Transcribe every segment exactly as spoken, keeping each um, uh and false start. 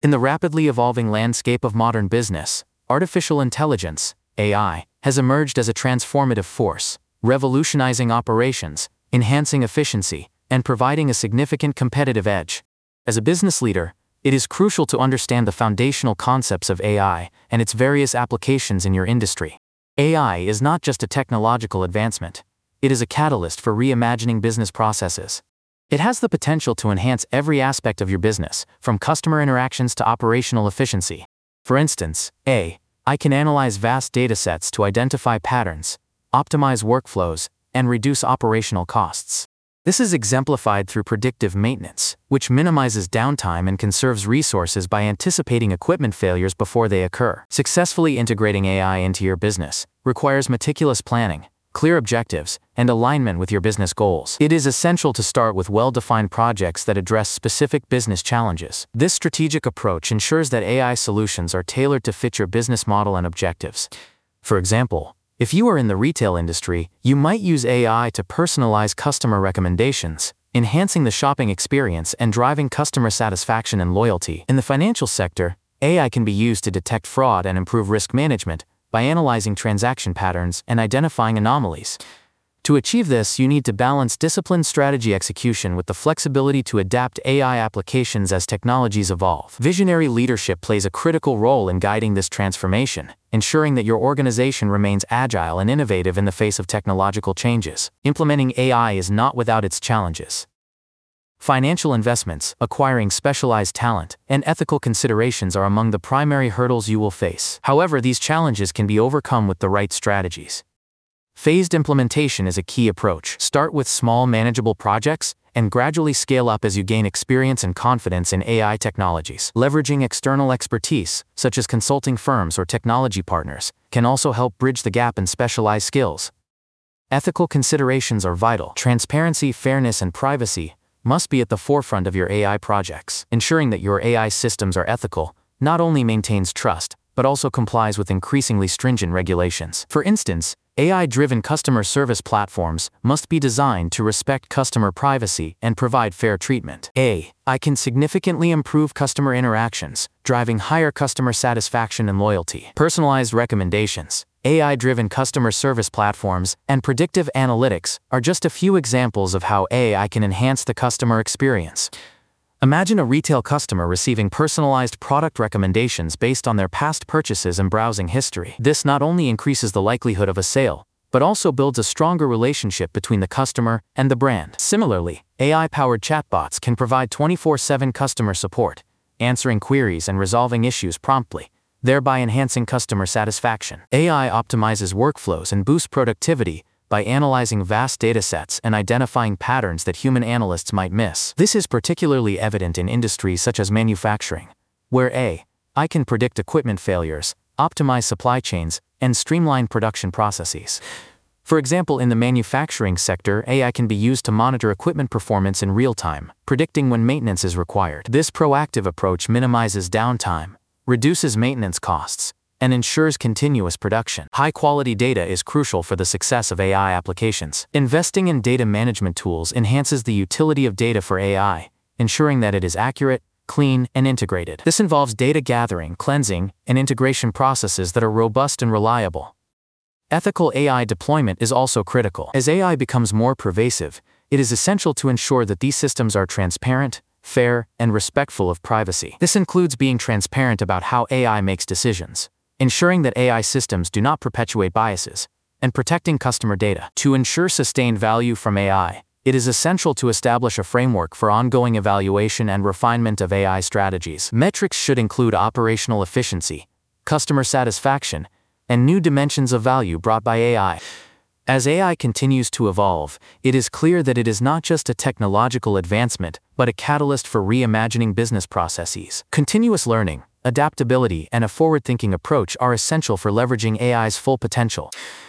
In the rapidly evolving landscape of modern business, artificial intelligence, A I, has emerged as a transformative force, revolutionizing operations, enhancing efficiency, and providing a significant competitive edge. As a business leader, it is crucial to understand the foundational concepts of A I and its various applications in your industry. A I is not just a technological advancement, it is a catalyst for reimagining business processes. It has the potential to enhance every aspect of your business, from customer interactions to operational efficiency. For instance, A I can analyze vast datasets to identify patterns, optimize workflows, and reduce operational costs. This is exemplified through predictive maintenance, which minimizes downtime and conserves resources by anticipating equipment failures before they occur. Successfully integrating A I into your business requires meticulous planning, clear objectives, and alignment with your business goals. It is essential to start with well-defined projects that address specific business challenges. This strategic approach ensures that A I solutions are tailored to fit your business model and objectives. For example, if you are in the retail industry, you might use A I to personalize customer recommendations, enhancing the shopping experience and driving customer satisfaction and loyalty. In the financial sector, A I can be used to detect fraud and improve risk management by analyzing transaction patterns and identifying anomalies. To achieve this, you need to balance disciplined strategy execution with the flexibility to adapt A I applications as technologies evolve. Visionary leadership plays a critical role in guiding this transformation, ensuring that your organization remains agile and innovative in the face of technological changes. Implementing A I is not without its challenges. Financial investments, acquiring specialized talent, and ethical considerations are among the primary hurdles you will face. However, these challenges can be overcome with the right strategies. Phased implementation is a key approach. Start with small, manageable projects, and gradually scale up as you gain experience and confidence in A I technologies. Leveraging external expertise, such as consulting firms or technology partners, can also help bridge the gap in specialized skills. Ethical considerations are vital. Transparency, fairness, and privacy must be at the forefront of your A I projects. Ensuring that your A I systems are ethical not only maintains trust, but also complies with increasingly stringent regulations. For instance, A I-driven customer service platforms must be designed to respect customer privacy and provide fair treatment. A I can significantly improve customer interactions, driving higher customer satisfaction and loyalty. Personalized recommendations, A I-driven customer service platforms, and predictive analytics are just a few examples of how A I can enhance the customer experience. Imagine a retail customer receiving personalized product recommendations based on their past purchases and browsing history. This not only increases the likelihood of a sale, but also builds a stronger relationship between the customer and the brand. Similarly, A I-powered chatbots can provide twenty-four seven customer support, answering queries and resolving issues promptly, thereby enhancing customer satisfaction. A I optimizes workflows and boosts productivity by analyzing vast datasets and identifying patterns that human analysts might miss. This is particularly evident in industries such as manufacturing, where A I can predict equipment failures, optimize supply chains, and streamline production processes. For example, in the manufacturing sector, A I can be used to monitor equipment performance in real time, predicting when maintenance is required. This proactive approach minimizes downtime, reduces maintenance costs, and ensures continuous production. High-quality data is crucial for the success of A I applications. Investing in data management tools enhances the utility of data for A I, ensuring that it is accurate, clean, and integrated. This involves data gathering, cleansing, and integration processes that are robust and reliable. Ethical A I deployment is also critical. As A I becomes more pervasive, it is essential to ensure that these systems are transparent, fair, and respectful of privacy. This includes being transparent about how A I makes decisions, ensuring that A I systems do not perpetuate biases, and protecting customer data. To ensure sustained value from A I, it is essential to establish a framework for ongoing evaluation and refinement of A I strategies. Metrics should include operational efficiency, customer satisfaction, and new dimensions of value brought by A I. As A I continues to evolve, it is clear that it is not just a technological advancement, but a catalyst for reimagining business processes. Continuous learning, adaptability, and a forward-thinking approach are essential for leveraging A I's full potential.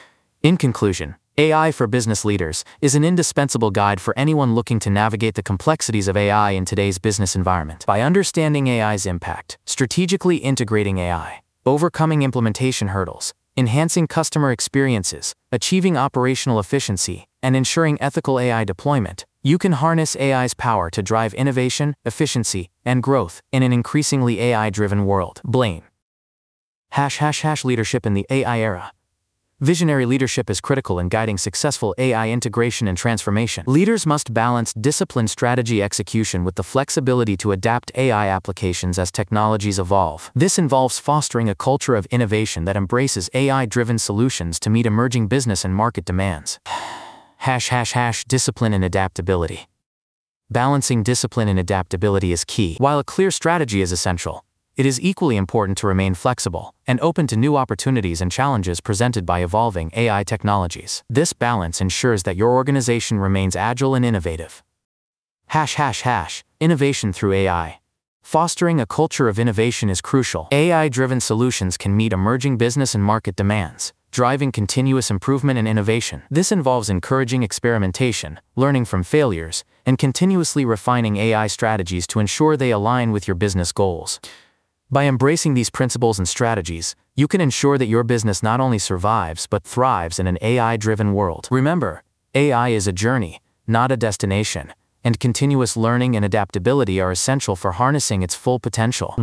In conclusion, A I for business leaders is an indispensable guide for anyone looking to navigate the complexities of A I in today's business environment. By understanding A I's impact, strategically integrating A I, overcoming implementation hurdles, enhancing customer experiences, achieving operational efficiency, and ensuring ethical A I deployment, You can harness A I's power to drive innovation, efficiency, and growth in an increasingly A I-driven world. Blaine. Hash hash hash leadership in the A I era. Visionary leadership is critical in guiding successful A I integration and transformation. Leaders must balance disciplined strategy execution with the flexibility to adapt A I applications as technologies evolve. This involves fostering a culture of innovation that embraces A I-driven solutions to meet emerging business and market demands. Hash hash hash discipline and adaptability. Balancing discipline and adaptability is key. While a clear strategy is essential, it is equally important to remain flexible and open to new opportunities and challenges presented by evolving A I technologies. This balance ensures that your organization remains agile and innovative. Hash hash hash innovation through A I. Fostering a culture of innovation is crucial. A I-driven solutions can meet emerging business and market demands, driving continuous improvement and innovation. This involves encouraging experimentation, learning from failures, and continuously refining A I strategies to ensure they align with your business goals. By embracing these principles and strategies, you can ensure that your business not only survives but thrives in an A I-driven world. Remember, A I is a journey, not a destination, and continuous learning and adaptability are essential for harnessing its full potential.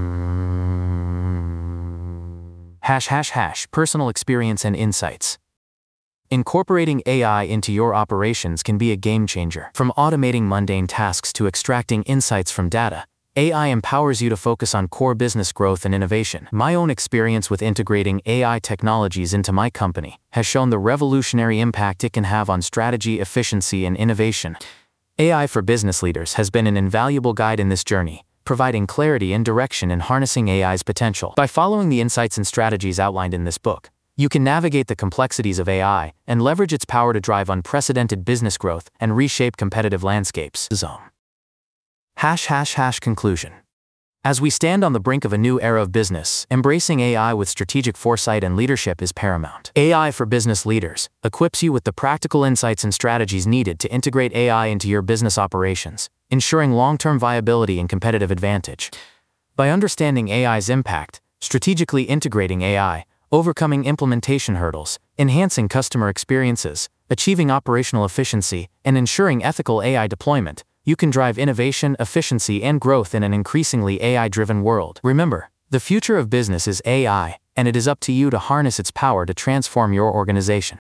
Hash hash hash personal experience and insights. Incorporating A I into your operations can be a game changer. From automating mundane tasks to extracting insights from data, A I empowers you to focus on core business growth and innovation. My own experience with integrating A I technologies into my company has shown the revolutionary impact it can have on strategy, efficiency, and innovation. A I for business leaders has been an invaluable guide in this journey, providing clarity and direction in harnessing A I's potential. By following the insights and strategies outlined in this book, you can navigate the complexities of A I and leverage its power to drive unprecedented business growth and reshape competitive landscapes. Zone. Hash hash hash conclusion. As we stand on the brink of a new era of business, embracing A I with strategic foresight and leadership is paramount. A I for business leaders equips you with the practical insights and strategies needed to integrate A I into your business operations, ensuring long-term viability and competitive advantage. By understanding A I's impact, strategically integrating A I, overcoming implementation hurdles, enhancing customer experiences, achieving operational efficiency, and ensuring ethical A I deployment, you can drive innovation, efficiency, and growth in an increasingly A I-driven world. Remember, the future of business is A I, and it is up to you to harness its power to transform your organization.